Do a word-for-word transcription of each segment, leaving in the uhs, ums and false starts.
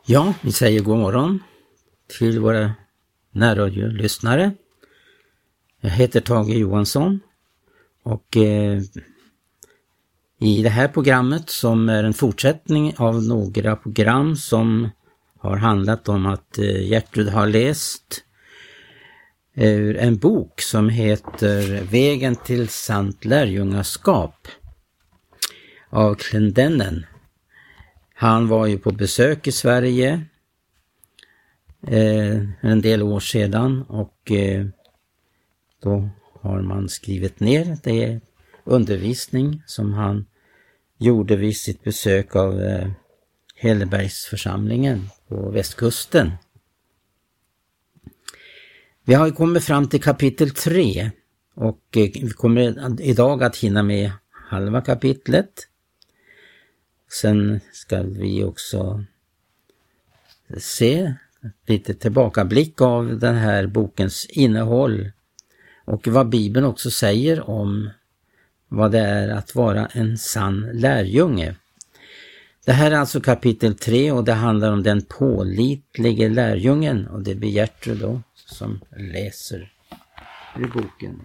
Ja, vi säger god morgon till våra närradiolyssnare. Jag heter Tage Johansson och eh, i det här programmet, som är en fortsättning av några program som har handlat om att eh, Gertrud har läst ur en bok som heter Vägen till sant lärjungaskap av Clendennen. Han var ju på besök i Sverige eh, en del år sedan och eh, då har man skrivit ner det undervisning som han gjorde vid sitt besök av eh, Hellebergsförsamlingen på västkusten. Vi har kommit fram till kapitel tre och eh, vi kommer idag att hinna med halva kapitlet. Sen ska vi också se lite tillbakablick av den här bokens innehåll och vad Bibeln också säger om vad det är att vara en sann lärjunge. Det här är alltså kapitel tre och det handlar om den pålitlige lärjungen, och det blir Gertrud då som läser ur boken.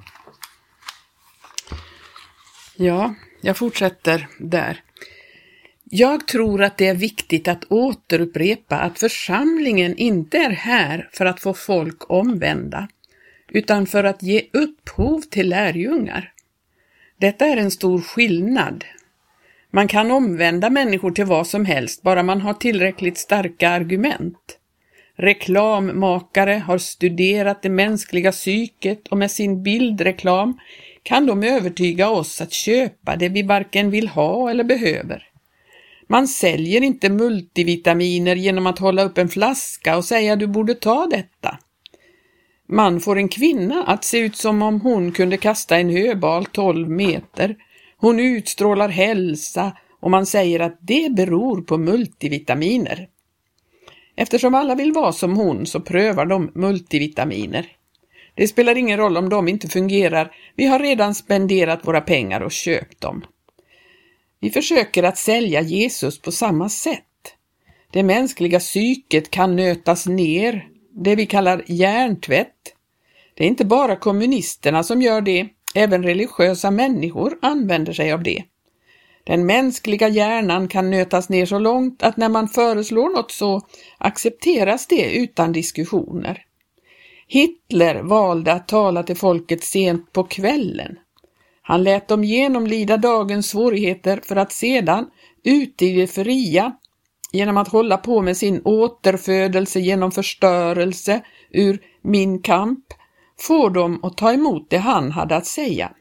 Ja, jag fortsätter där. Jag tror att det är viktigt att återupprepa att församlingen inte är här för att få folk omvända, utan för att ge upphov till lärjungar. Detta är en stor skillnad. Man kan omvända människor till vad som helst, bara man har tillräckligt starka argument. Reklammakare har studerat det mänskliga psyket och med sin bildreklam kan de övertyga oss att köpa det vi varken vill ha eller behöver. Man säljer inte multivitaminer genom att hålla upp en flaska och säga du borde ta detta. Man får en kvinna att se ut som om hon kunde kasta en höbal tolv meter. Hon utstrålar hälsa och man säger att det beror på multivitaminer. Eftersom alla vill vara som hon så prövar de multivitaminer. Det spelar ingen roll om de inte fungerar. Vi har redan spenderat våra pengar och köpt dem. Vi försöker att sälja Jesus på samma sätt. Det mänskliga psyket kan nötas ner, det vi kallar hjärntvätt. Det är inte bara kommunisterna som gör det, även religiösa människor använder sig av det. Den mänskliga hjärnan kan nötas ner så långt att när man föreslår något så accepteras det utan diskussioner. Hitler valde att tala till folket sent på kvällen. Han lät dem genomlida dagens svårigheter för att sedan, ute i det fria, genom att hålla på med sin återfödelse genom förstörelse ur Min kamp, få dem att ta emot det han hade att säga.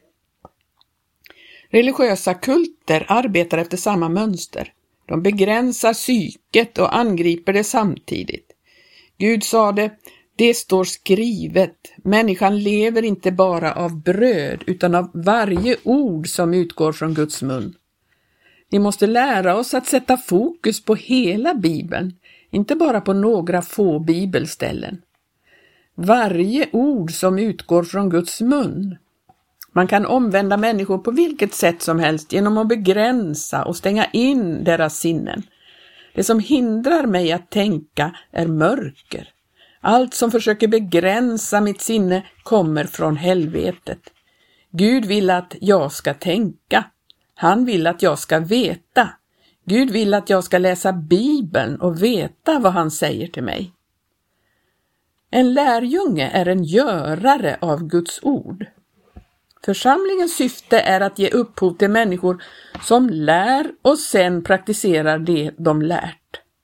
Religiösa kulter arbetar efter samma mönster. De begränsar psyket och angriper det samtidigt. Gud sade, det står skrivet, människan lever inte bara av bröd utan av varje ord som utgår från Guds mun. Vi måste lära oss att sätta fokus på hela Bibeln, inte bara på några få bibelställen. Varje ord som utgår från Guds mun. Man kan omvända människor på vilket sätt som helst genom att begränsa och stänga in deras sinnen. Det som hindrar mig att tänka är mörker. Allt som försöker begränsa mitt sinne kommer från helvetet. Gud vill att jag ska tänka. Han vill att jag ska veta. Gud vill att jag ska läsa Bibeln och veta vad han säger till mig. En lärjunge är en görare av Guds ord. Församlingens syfte är att ge upphov till människor som lär och sen praktiserar det de lärt.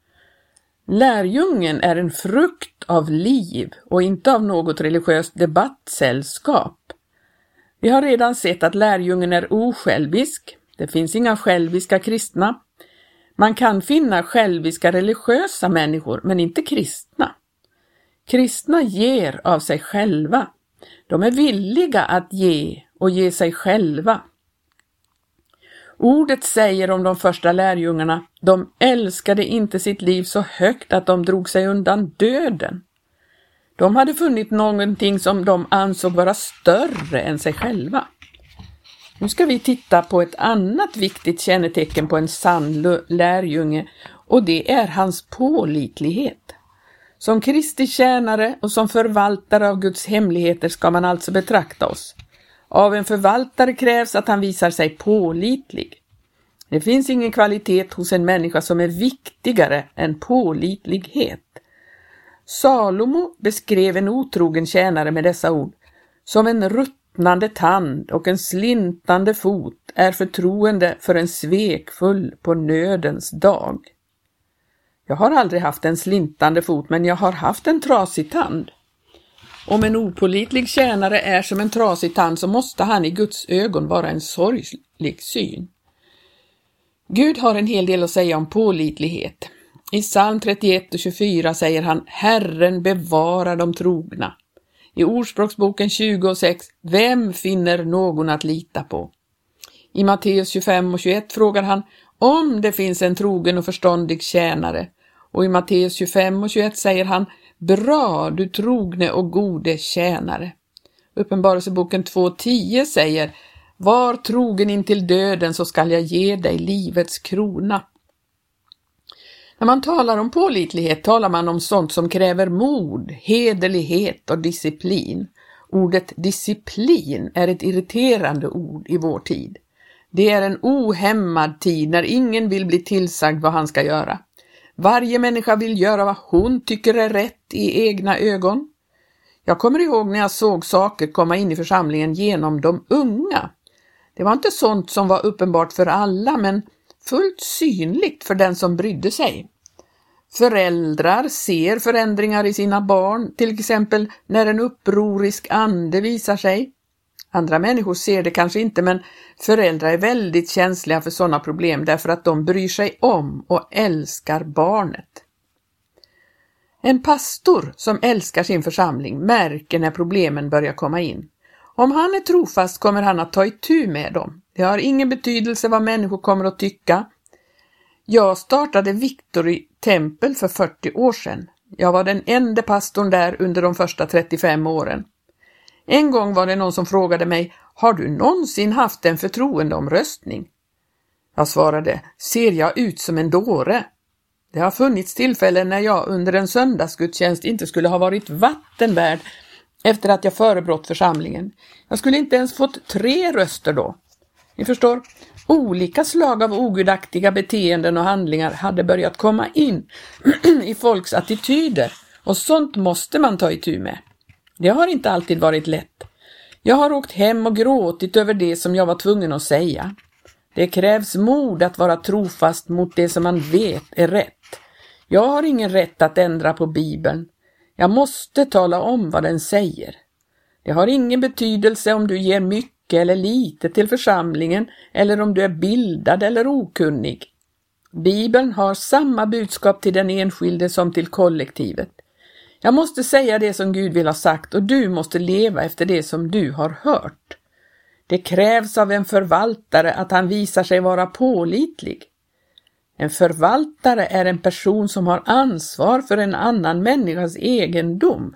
Lärjungen är en frukt av liv och inte av något religiöst debattsällskap. Vi har redan sett att lärjungen är osjälvisk. Det finns inga själviska kristna. Man kan finna själviska religiösa människor, men inte kristna. Kristna ger av sig själva. De är villiga att ge och ge sig själva. Ordet säger om de första lärjungarna, de älskade inte sitt liv så högt att de drog sig undan döden. De hade funnit någonting som de ansåg vara större än sig själva. Nu ska vi titta på ett annat viktigt kännetecken på en sann lärjunge, och det är hans pålitlighet. Som Kristi tjänare och som förvaltare av Guds hemligheter ska man alltså betrakta oss. Av en förvaltare krävs att han visar sig pålitlig. Det finns ingen kvalitet hos en människa som är viktigare än pålitlighet. Salomo beskrev en otrogen tjänare med dessa ord: som en ruttnande tand och en slintande fot är förtroende för en svekfull på nödens dag. Jag har aldrig haft en slintande fot, men jag har haft en trasig tand. Om en opålitlig tjänare är som en trasig tand så måste han i Guds ögon vara en sorglig syn. Gud har en hel del att säga om pålitlighet. I psalm trettioett och tjugofyra säger han: Herren bevarar de trogna. I Ordspråksboken tjugo och sex: Vem finner någon att lita på? I Matteus tjugofem och tjugoett frågar han om det finns en trogen och förståndig tjänare. Och i Matteus tjugofem och tjugoett säger han: Bra, du trogne och gode tjänare. Uppenbarelseboken två tio säger: Var trogen in till döden så skall jag ge dig livets krona. När man talar om pålitlighet talar man om sånt som kräver mod, hederlighet och disciplin. Ordet disciplin är ett irriterande ord i vår tid. Det är en ohämmad tid när ingen vill bli tillsagd vad han ska göra. Varje människa vill göra vad hon tycker är rätt i egna ögon. Jag kommer ihåg när jag såg saker komma in i församlingen genom de unga. Det var inte sånt som var uppenbart för alla, men fullt synligt för den som brydde sig. Föräldrar ser förändringar i sina barn, till exempel när en upprorisk ande visar sig. Andra människor ser det kanske inte, men föräldrar är väldigt känsliga för sådana problem därför att de bryr sig om och älskar barnet. En pastor som älskar sin församling märker när problemen börjar komma in. Om han är trofast kommer han att ta itu med dem. Det har ingen betydelse vad människor kommer att tycka. Jag startade Victory Tempel för fyrtio år sedan. Jag var den enda pastorn där under de första trettiofem åren. En gång var det någon som frågade mig: Har du någonsin haft en förtroendeomröstning? Jag svarade: Ser jag ut som en dåre? Det har funnits tillfällen när jag under en söndagsgudstjänst inte skulle ha varit vattenvärd efter att jag förebrott församlingen. Jag skulle inte ens fått tre röster då. Ni förstår, olika slag av ogudaktiga beteenden och handlingar hade börjat komma in i folks attityder, och sånt måste man ta itu med. Det har inte alltid varit lätt. Jag har åkt hem och gråtit över det som jag var tvungen att säga. Det krävs mod att vara trofast mot det som man vet är rätt. Jag har ingen rätt att ändra på Bibeln. Jag måste tala om vad den säger. Det har ingen betydelse om du ger mycket eller lite till församlingen eller om du är bildad eller okunnig. Bibeln har samma budskap till den enskilde som till kollektivet. Jag måste säga det som Gud vill ha sagt, och du måste leva efter det som du har hört. Det krävs av en förvaltare att han visar sig vara pålitlig. En förvaltare är en person som har ansvar för en annan människas egendom.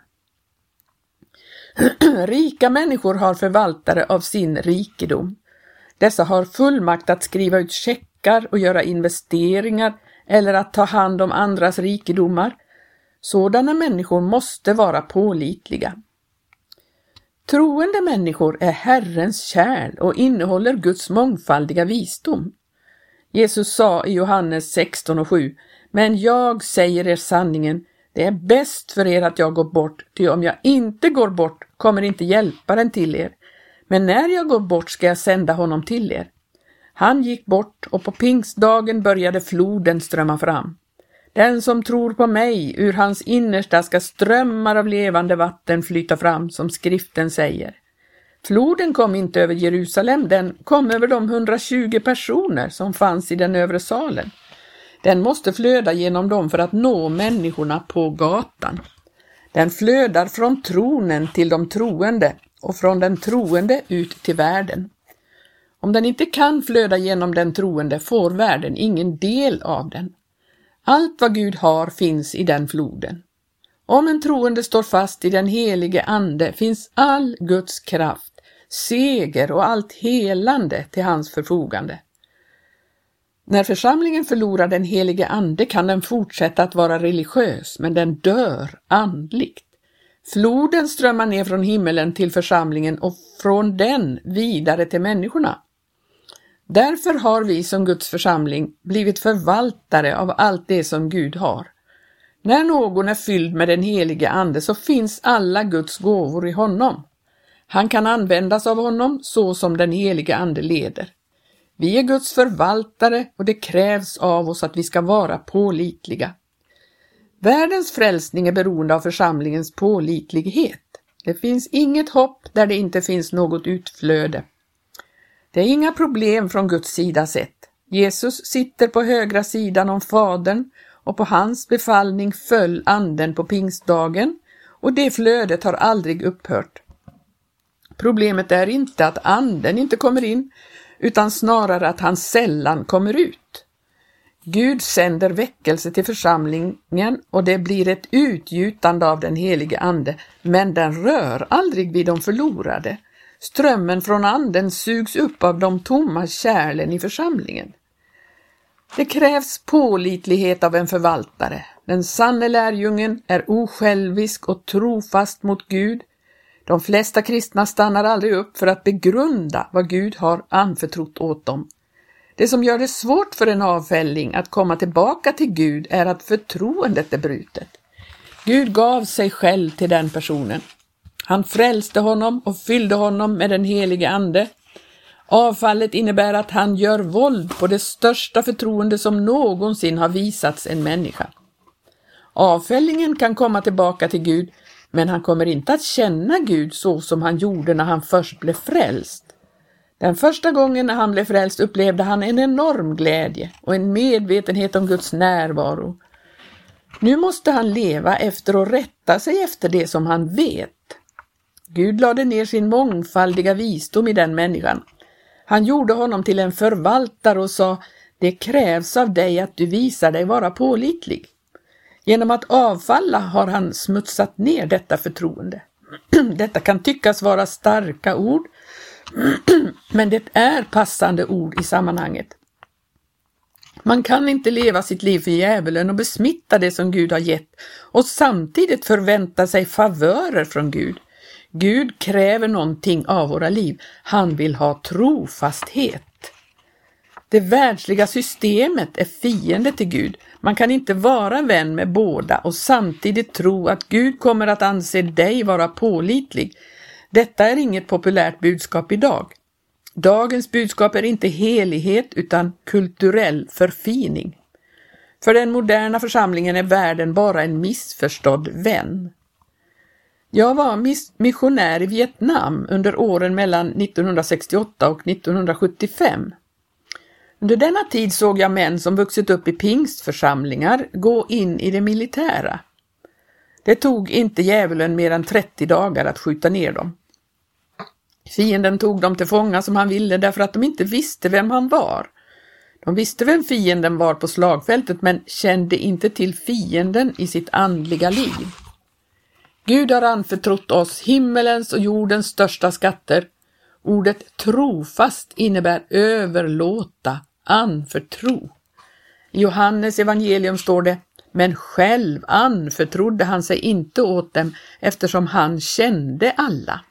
Rika människor har förvaltare av sin rikedom. Dessa har fullmakt att skriva ut checkar och göra investeringar eller att ta hand om andras rikedomar. Sådana människor måste vara pålitliga. Troende människor är Herrens kärl och innehåller Guds mångfaldiga visdom. Jesus sa i Johannes sexton och sju: Men jag säger er sanningen, det är bäst för er att jag går bort, ty om jag inte går bort kommer inte hjälparen till er. Men när jag går bort ska jag sända honom till er. Han gick bort och på pingstdagen började floden strömma fram. Den som tror på mig, ur hans innersta ska strömmar av levande vatten flyta fram, som skriften säger. Floden kom inte över Jerusalem, den kom över de hundratjugo personer som fanns i den övre salen. Den måste flöda genom dem för att nå människorna på gatan. Den flödar från tronen till de troende och från den troende ut till världen. Om den inte kan flöda genom den troende får världen ingen del av den. Allt vad Gud har finns i den floden. Om en troende står fast i den helige ande finns all Guds kraft, seger och allt helande till hans förfogande. När församlingen förlorar den helige ande kan den fortsätta att vara religiös, men den dör andligt. Floden strömmar ner från himmelen till församlingen och från den vidare till människorna. Därför har vi som Guds församling blivit förvaltare av allt det som Gud har. När någon är fylld med den helige ande så finns alla Guds gåvor i honom. Han kan användas av honom så som den helige ande leder. Vi är Guds förvaltare och det krävs av oss att vi ska vara pålitliga. Världens frälsning är beroende av församlingens pålitlighet. Det finns inget hopp där det inte finns något utflöde. Det är inga problem från Guds sida sett. Jesus sitter på högra sidan om Fadern och på hans befallning föll anden på pingstdagen och det flödet har aldrig upphört. Problemet är inte att anden inte kommer in utan snarare att han sällan kommer ut. Gud sänder väckelse till församlingen och det blir ett utgjutande av den helige ande, men den rör aldrig vid de förlorade. Strömmen från anden sugs upp av de tomma kärlen i församlingen. Det krävs pålitlighet av en förvaltare. Den sanne lärjungen är osjälvisk och trofast mot Gud. De flesta kristna stannar aldrig upp för att begrunda vad Gud har anförtrott åt dem. Det som gör det svårt för en avfälling att komma tillbaka till Gud är att förtroendet är brutet. Gud gav sig själv till den personen. Han frälste honom och fyllde honom med den helige ande. Avfallet innebär att han gör våld på det största förtroende som någonsin har visats en människa. Avfällingen kan komma tillbaka till Gud, men han kommer inte att känna Gud så som han gjorde när han först blev frälst. Den första gången när han blev frälst upplevde han en enorm glädje och en medvetenhet om Guds närvaro. Nu måste han leva efter och rätta sig efter det som han vet. Gud lade ner sin mångfaldiga visdom i den människan. Han gjorde honom till en förvaltare och sa: det krävs av dig att du visar dig vara pålitlig. Genom att avfalla har han smutsat ner detta förtroende. Detta kan tyckas vara starka ord, men det är passande ord i sammanhanget. Man kan inte leva sitt liv för djävulen och besmitta det som Gud har gett och samtidigt förvänta sig favörer från Gud. Gud kräver någonting av våra liv. Han vill ha trofasthet. Det världsliga systemet är fiende till Gud. Man kan inte vara vän med båda och samtidigt tro att Gud kommer att anse dig vara pålitlig. Detta är inget populärt budskap idag. Dagens budskap är inte helighet utan kulturell förfining. För den moderna församlingen är världen bara en missförstådd vän. Jag var missionär i Vietnam under åren mellan nittonhundrasextioåtta och nittonhundrasjuttiofem. Under denna tid såg jag män som vuxit upp i pingstförsamlingar gå in i det militära. Det tog inte djävulen mer än trettio dagar att skjuta ner dem. Fienden tog dem till fånga som han ville därför att de inte visste vem han var. De visste vem fienden var på slagfältet men kände inte till fienden i sitt andliga liv. Gud har anförtrott oss himmelens och jordens största skatter. Ordet trofast innebär överlåta, anförtro. I Johannes evangelium står det: men själv anförtrodde han sig inte åt dem eftersom han kände alla.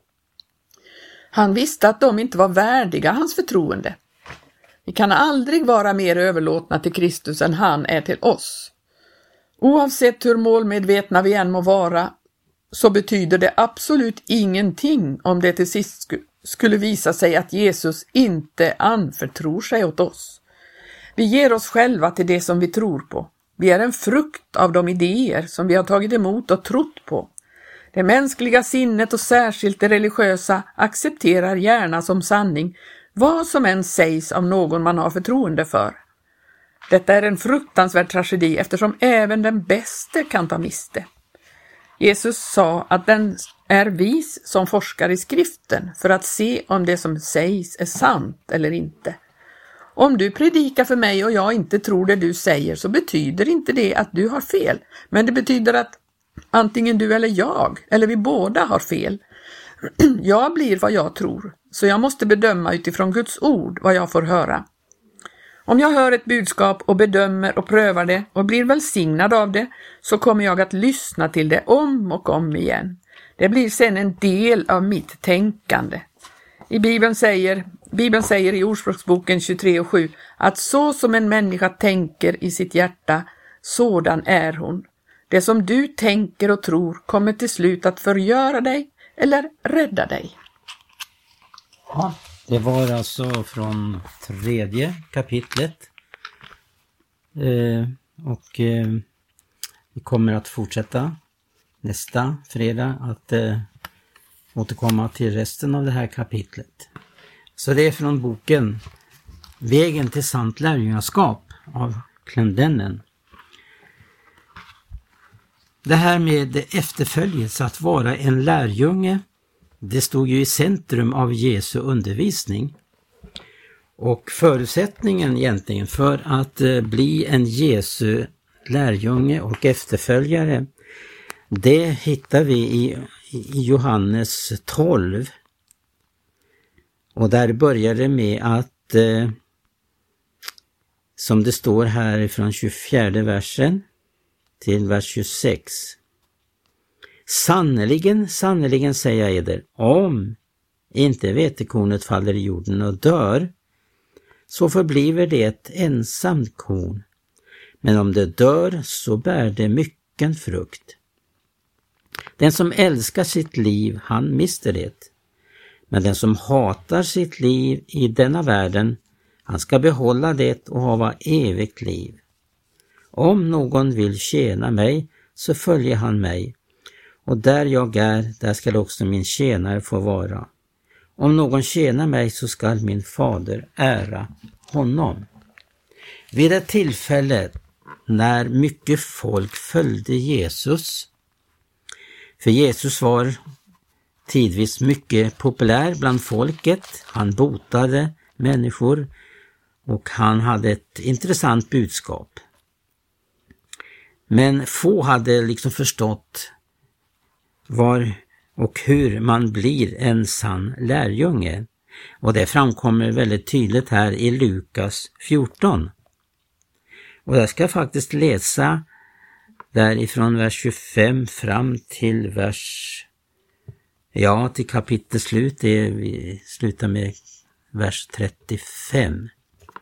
Han visste att de inte var värdiga hans förtroende. Vi kan aldrig vara mer överlåtna till Kristus än han är till oss. Oavsett hur målmedvetna vi än må vara, så betyder det absolut ingenting om det till sist skulle visa sig att Jesus inte anförtror sig åt oss. Vi ger oss själva till det som vi tror på. Vi är en frukt av de idéer som vi har tagit emot och trott på. Det mänskliga sinnet och särskilt det religiösa accepterar gärna som sanning vad som än sägs av någon man har förtroende för. Detta är en fruktansvärd tragedi eftersom även den bäste kan ta miste. Jesus sa att den är vis som forskar i skriften för att se om det som sägs är sant eller inte. Om du predikar för mig och jag inte tror det du säger så betyder inte det att du har fel. Men det betyder att antingen du eller jag, eller vi båda har fel. Jag blir vad jag tror, så jag måste bedöma utifrån Guds ord vad jag får höra. Om jag hör ett budskap och bedömer och prövar det och blir välsignad av det, så kommer jag att lyssna till det om och om igen. Det blir sedan en del av mitt tänkande. I Bibeln säger, Bibeln säger i Ordspråksboken tjugotre och sju att så som en människa tänker i sitt hjärta, sådan är hon. Det som du tänker och tror kommer till slut att förgöra dig eller rädda dig. Ja, det var alltså från tredje kapitlet. Eh, och eh, vi kommer att fortsätta nästa fredag att eh, återkomma till resten av det här kapitlet. Så det är från boken Vägen till sant lärjungaskap av Clendennen. Det här med efterföljelse, att vara en lärjunge, det stod ju i centrum av Jesu undervisning. Och förutsättningen egentligen för att eh, bli en Jesu lärjunge och efterföljare, det hittar vi i, i Johannes tolv. Och där börjar det med att, eh, som det står här från tjugofjärde versen till vers tjugosex. Sannerligen, sannerligen säger jag eder, om inte vetekornet faller i jorden och dör, så förbliver det ett ensamt korn. Men om det dör, så bär det mycken frukt. Den som älskar sitt liv, han mister det. Men den som hatar sitt liv i denna världen, han ska behålla det och hava evigt liv. Om någon vill tjäna mig, så följer han mig. Och där jag är, där skall också min tjänare få vara. Om någon tjänar mig, så skall min fader ära honom. Vid ett tillfälle när mycket folk följde Jesus, för Jesus var tidvis mycket populär bland folket, han botade människor och han hade ett intressant budskap. Men få hade liksom förstått var och hur man blir en sann lärjunge. Och det framkommer väldigt tydligt här i Lukas fjorton. Och jag ska faktiskt läsa därifrån vers tjugofem fram till vers, ja, till kapitel slut, det vi slutar med vers trettiofem.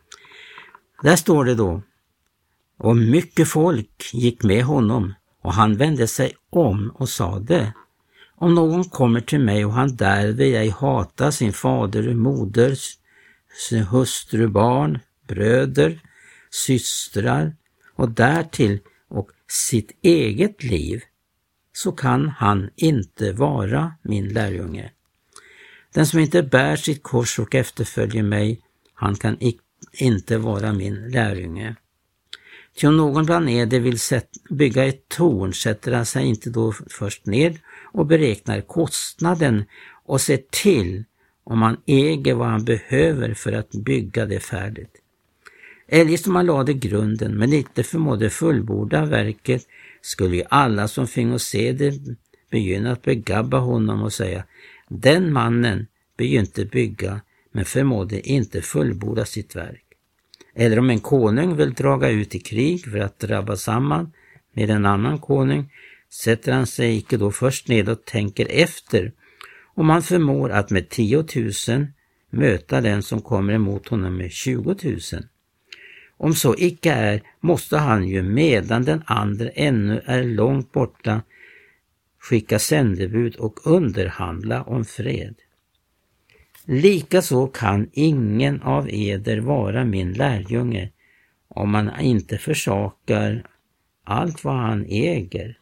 Där står det då: och mycket folk gick med honom, och han vände sig om och sade: om någon kommer till mig och han därvid ej hatar sin fader och moder, sin hustru, barn, bröder, systrar och därtill och sitt eget liv, så kan han inte vara min lärjunge. Den som inte bär sitt kors och efterföljer mig, han kan inte vara min lärjunge. Ty om någon bland eder vill bygga ett torn, sätter han sig inte då först ned och beräknar kostnaden och ser till om han äger vad han behöver för att bygga det färdigt. Eljest om han lade grunden men inte förmådde fullborda verket, skulle ju alla som fingo se det begynna att begabba honom och säga: den mannen begynte bygga men förmådde inte fullborda sitt verk. Eller om en konung vill draga ut i krig för att drabba samman med en annan konung, sätter han sig icke då först ned och tänker efter om han förmår att med tiotusen möta den som kommer emot honom med tjugotusen. Om så icke är, måste han ju medan den andra ännu är långt borta skicka sändebud och underhandla om fred. Likaså kan ingen av eder vara min lärjunge om man inte försakar allt vad han äger.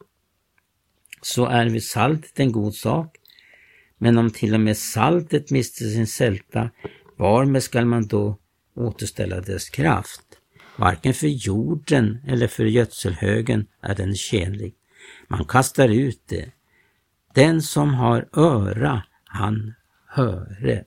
Så är vi saltet en god sak, men om till och med saltet mister sin sälta, varmed skall man då återställa dess kraft? Varken för jorden eller för gödselhögen är den tjänlig. Man kastar ut det. Den som har öra, han höre.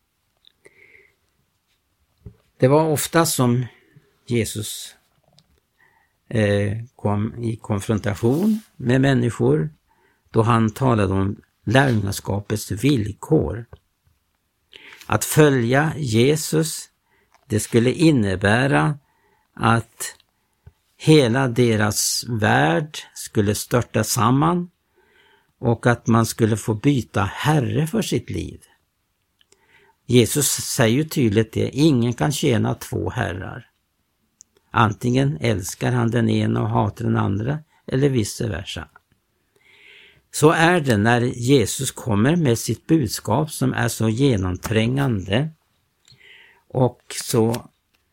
Det var ofta som Jesus eh, kom i konfrontation med människor då han talade om lärjungaskapets villkor. Att följa Jesus, det skulle innebära att hela deras värld skulle störta samman och att man skulle få byta herre för sitt liv. Jesus säger ju tydligt det, ingen kan tjäna två herrar. Antingen älskar han den ena och hatar den andra, eller vice versa. Så är det när Jesus kommer med sitt budskap som är så genomträngande och så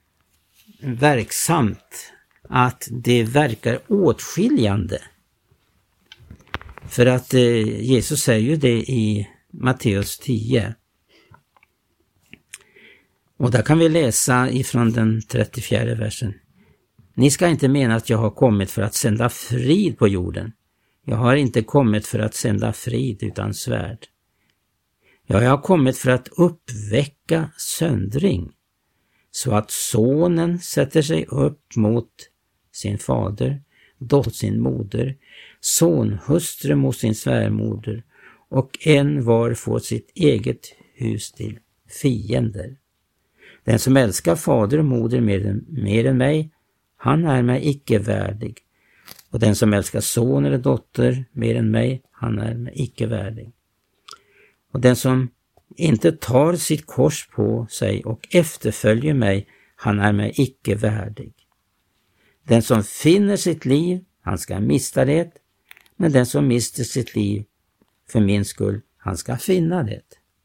verksamt att det verkar åtskiljande. För att eh, Jesus säger ju det i Matteus tio. Och där kan vi läsa ifrån den trettiofjärde versen. Ni ska inte mena att jag har kommit för att sända frid på jorden. Jag har inte kommit för att sända frid utan svärd. Ja, jag har kommit för att uppväcka söndring, så att sonen sätter sig upp mot sin fader, dotter sin moder, sonhustru mot sin svärmoder, och en var får sitt eget hus till fiender. Den som älskar fader och moder mer än, mer än mig, han är mig icke värdig. Och den som älskar son eller dotter mer än mig, han är mig icke värdig. Och den som inte tar sitt kors på sig och efterföljer mig, han är mig icke värdig. Den som finner sitt liv, han ska mista det, men den som mister sitt liv för min skull, han ska finna det.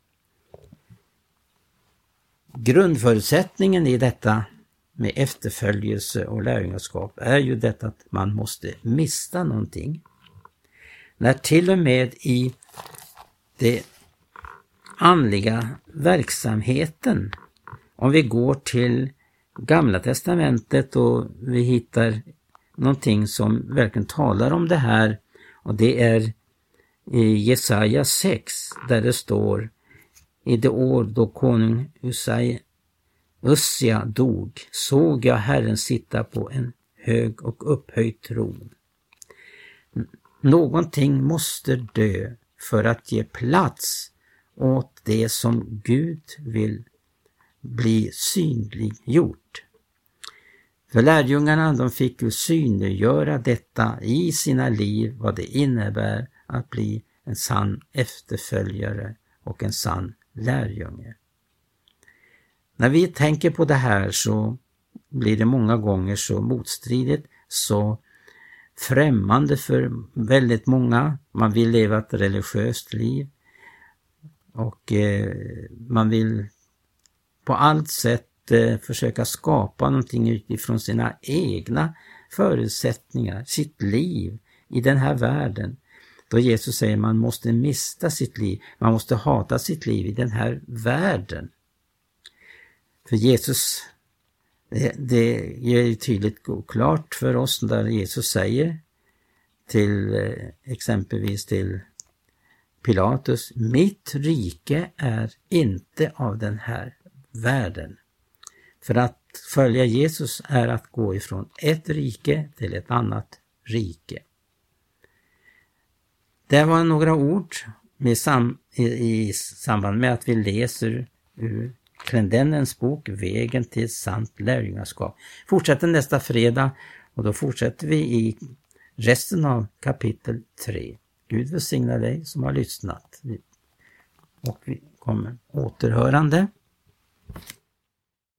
Grundförutsättningen i detta med efterföljelse och lärjungaskap är ju detta att man måste mista någonting. När till och med i det andliga verksamheten, om vi går till Gamla testamentet och vi hittar någonting som verkligen talar om det här, och det är i Jesaja sex där det står: i det år då konung Usai, Ussia dog, såg jag Herren sitta på en hög och upphöjd tron. Någonting måste dö för att ge plats åt det som Gud vill bli synliggjort. För lärjungarna, de fick ju synliggöra detta i sina liv, vad det innebär att bli en sann efterföljare och en sann lärjunge. När vi tänker på det här så blir det många gånger så motstridigt, så främmande för väldigt många. Man vill leva ett religiöst liv och eh, man vill på allt sätt eh, försöka skapa någonting utifrån sina egna förutsättningar, sitt liv i den här världen. Då Jesus säger man måste mista sitt liv, man måste hata sitt liv i den här världen. För Jesus, det, det är tydligt och klart för oss där Jesus säger till exempelvis till Pilatus: mitt rike är inte av den här världen. För att följa Jesus är att gå ifrån ett rike till ett annat rike. Det var några ord med sam, i, i samband med att vi läser ur Clendennens bok Vägen till sant lärjungaskap. Fortsätter nästa fredag och då fortsätter vi i resten av kapitel tre. Gud välsigna dig som har lyssnat. Och vi kommer återhörande.